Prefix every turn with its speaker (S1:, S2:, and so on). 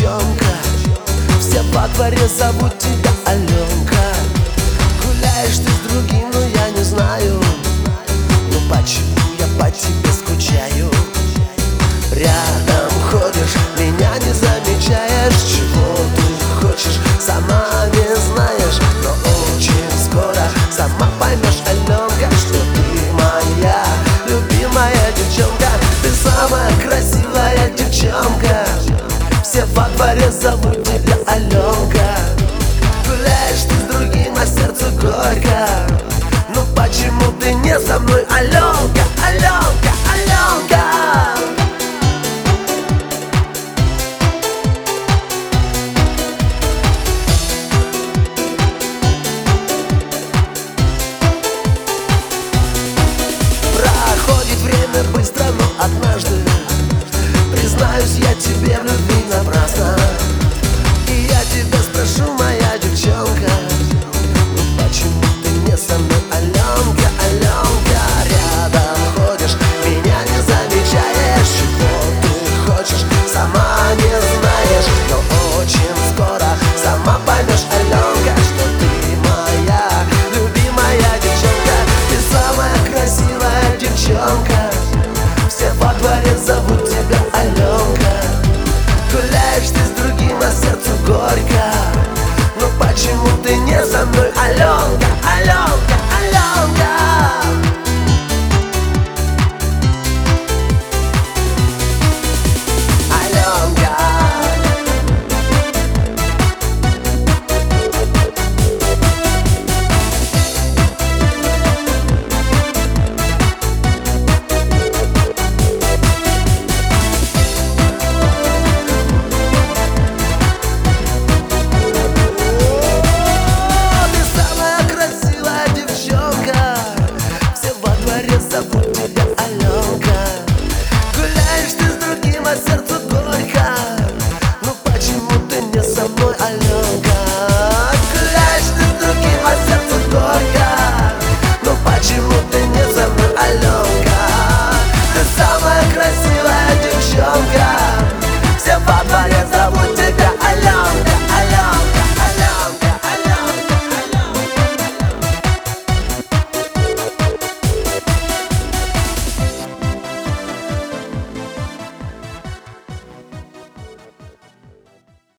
S1: девчонка, все во дворе зовут тебя Аленка. Гуляешь ты с другим, но я не знаю, ну почему я по тебе скучаю. Рядом ходишь, меня не замечаешь. Чего ты хочешь, сама не знаешь. Но очень скоро сама поймешь, Аленка, что ты моя любимая девчонка. Ты самая красивая девчонка, все во дворе зовут тебя Аленка. Гуляешь ты с другим, а сердцу горько. Ну почему ты не со мной, Аленка, Аленка?